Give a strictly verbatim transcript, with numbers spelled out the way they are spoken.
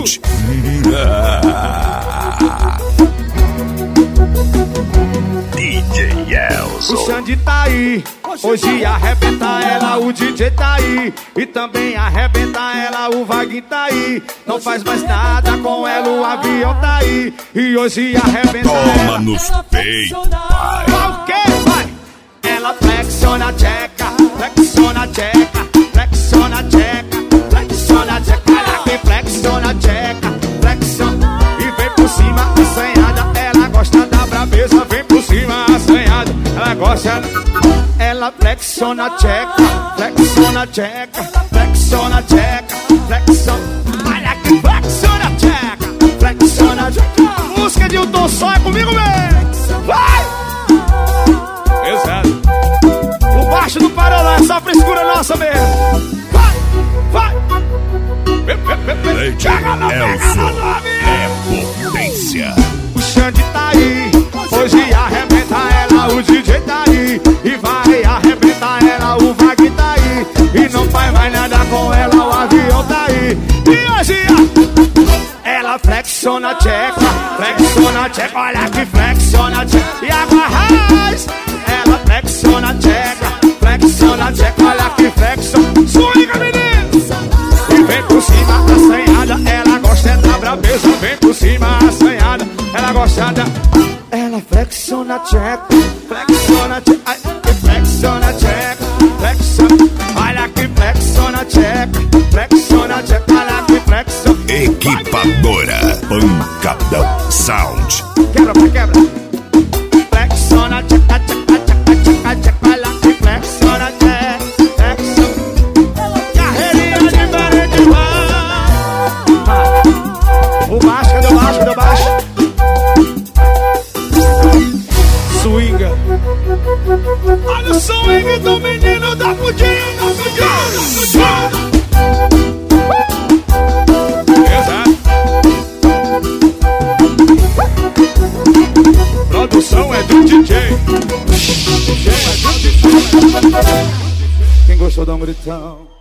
Sound. D J Elzo. O Xande tá aí, hoje arrebenta ela, o D J tá aí. E também arrebenta ela, o Vaguinho tá aí. Não faz mais nada com ela, o avião tá aí. E hoje arrebenta ela. Toma nos peitos, pai. O que vai? Ela flexiona a tcheca, flexiona a tcheca, flexiona a tcheca, flexiona a tcheca. Ela que flexiona a tcheca, flexiona. E vem por cima assanhada, ela gosta da braveza. Vem por cima assanhada, ela gosta. Ela flexiona a tcheca, flexiona a tcheca, flexiona a tcheca, flexiona. Olha que flexiona a tcheca, flexiona a tcheca. Música de um tom só, é comigo mesmo. Vai! Exato. O baixo do Parolã é só frescura nossa mesmo. Vai, vai. D J Elzo é potência. O Xande tá aí, hoje arrebenta ela, o D J tá aí. E vai arrebentar ela, o Vaguinho tá aí. E não faz mais nada com ela, o avião tá aí. E hoje ela flexiona a tcheca, flexiona a tcheca. Olha que flexiona a tcheca. E água raiz. Ela flexiona a tcheca, flexiona a tcheca. Olha que flexiona. Swinga, menino. E vem por cima assanhada, ela gosta da braveza. Vem por cima assanhada, ela gosta da. Ela flexiona a tcheca, flexiona a tcheca. Ai, que flexiona a tcheca, flexiona. Olha que flexiona a tcheca, flexiona a tcheca. Olha que flexiona. Equipadora Pancadão Sound. Quebra, vai, quebra. Flexiona a tcheca, tcheca, tcheca, tcheca, tcheca. Olha que flexiona a tcheca, flexiona. Carreirinha diferente, vai. O baixo, cadê o baixo, cadê o baixo? Swinga. Olha o swing do menino da Pudim, da Pudim, da Pudim. Exato. Produção é do D J. Quem gostou dá um gritão.